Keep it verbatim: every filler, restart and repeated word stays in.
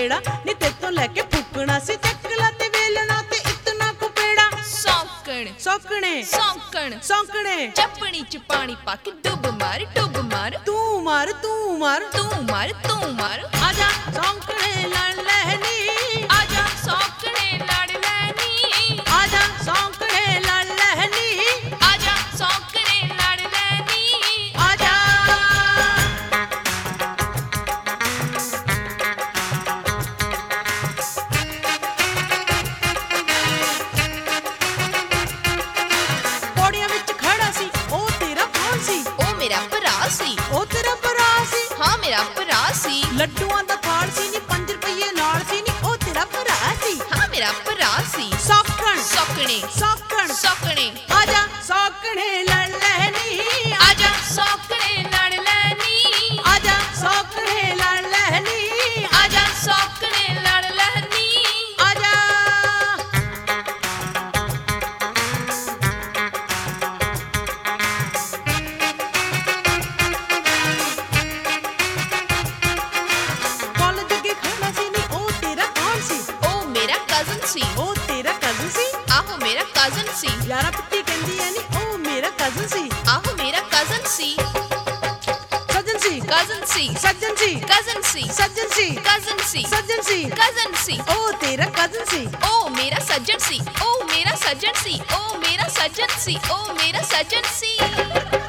पेड़ा नी ते तो लेके फूकना सी चकला ते वेलना ते इतना को पेड़ा सौंकण सौकने सौंकण सौकने चपड़ी च पानी पाके डुब मार डुब मार तू मार तू मार तू मार तू मार आजा सौकने लड़ लहनी आजा सौंकणे लड़ लैनी आजा सौकने लड़ लहनी आजा सौंकणे लड़ लैनी आजा पौड़ियां विच खड़ा सी ओ तेरा कौन सी ओ मेरा भरा सी ओ तेरा भरा सी हाँ मेरा भरा सी ਲੱਡੂਆਂ ਦਾ ਥਾਲ ਸੀ ਨੀ ਪੰਜ ਰੁਪਏ ਨਾਲ ਸੀ ਨੀ ਉਹ ਤੇਰਾ ਭਰਾ ਸੀ हाँ मेरा भरा सी ਸੌਕਣ सौकणे ਸੌਕਣ सौकणे ਆਜਾ ਸੌਕਣੇ ਲੜ ਲੈਣੀ आजा सौंकणे लड़ लैनी ਆਜਾ ਸੌਕਣੇ ਲੜ ਲੈਣੀ आजा सौंकणे लड़ लैनी ਆਜਾ ਕਾਲਜ ਅੱਗੇ ਖੜਾ ਸੀ ਨੀ ਉਹ ਤੇਰਾ ਕੌਣ ਸੀ ओ मेरा कजन सी ਉਹ ਤੇਰਾ ਕਜ਼ਨ ਸੀ आहो मेरा कजन सी ਯਾਰਾ ਪਿੱਟੀ ਕਹਿੰਦੀ ਐ ਨੀ ਉਹ ਮੇਰਾ ਕਜ਼ਨ ਸੀ आहो मेरा कजन सी ਸੱਜਣ ਸੀ कजन सी ਸੱਜਣ ਸੀ कजन सी ਸੱਜਣ ਸੀ कजन सी ਸੱਜਣ ਸੀ कजन सी ਉਹ ਤੇਰਾ ਕਜ਼ਨ ਸੀ ओ मेरा सज्जन सी ओ मेरा सज्जन सी ओ मेरा सज्जन सी ओ मेरा सज्जन सी